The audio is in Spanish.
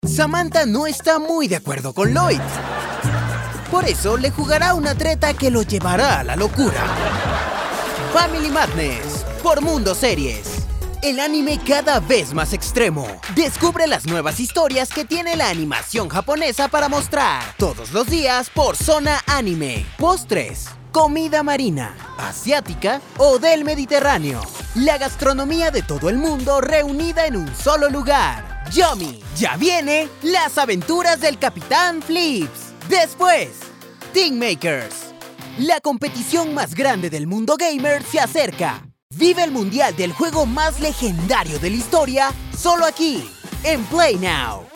Samantha no está muy de acuerdo con Lloyd. Por eso le jugará una treta que lo llevará a la locura. Family Madness por Mundo Series. El anime cada vez más extremo. Descubre las nuevas historias que tiene la animación japonesa para mostrar todos los días por Zona Anime. Postres, comida marina, asiática o del Mediterráneo. La gastronomía de todo el mundo reunida en un solo lugar. Yummy, ya viene las aventuras del Capitán Flips. Después, Team Makers. La competición más grande del mundo gamer se acerca. Vive el mundial del juego más legendario de la historia, solo aquí, en Play Now.